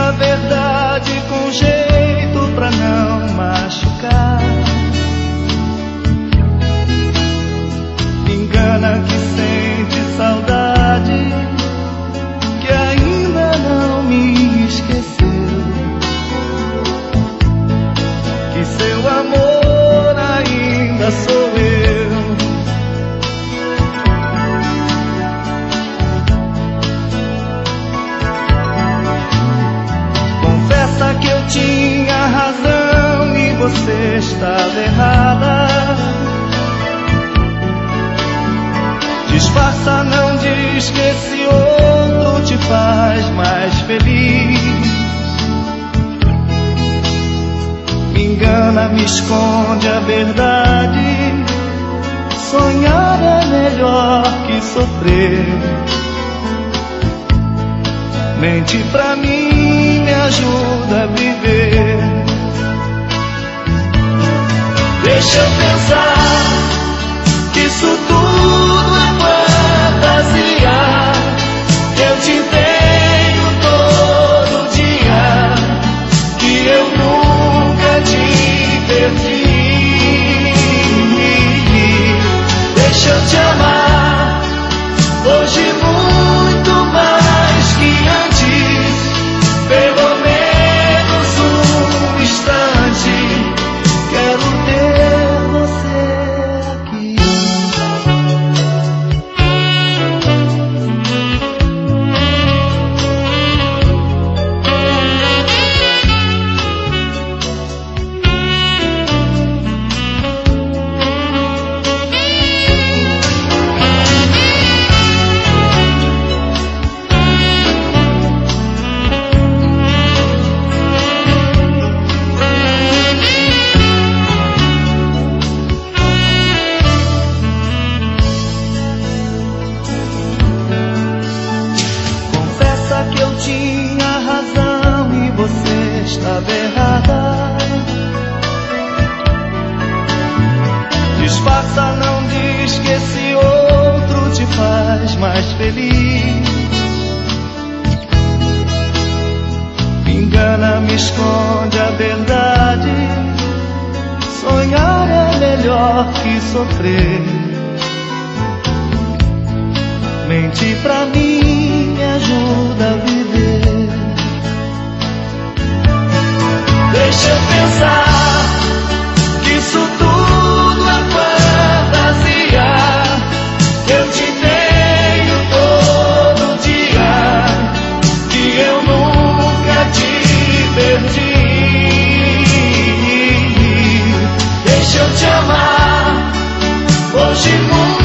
a verdade com jeito pra não machucar. Me engana que sente saudade, que ainda não me esqueceu, que seu amor ainda sou eu. Confessa que eu tinha razão e você estava errada. Disfarça, não diz que esse outro te faz mais feliz. Me engana, me esconde a verdade. Sonhar é melhor que sofrer. Mente pra mim, me ajuda a viver. Deixa eu pensar que isso tudo é fantasia, que eu te tenho todo dia, que eu nunca te perdi. Deixa eu te amar hoje muito mais que antes, pelo menos um instante. Quero ter você aqui. Que eu tinha razão e você estava errada. Disfarça, não diz que esse outro te faz mais feliz. Me engana, me esconde a verdade. Sonhar é melhor que sofrer. Mente pra mim, me ajuda a viver. Deixa eu pensar que isso tudo é fantasia, que eu te tenho todo dia, que eu nunca te perdi. Deixa eu te amar hoje muito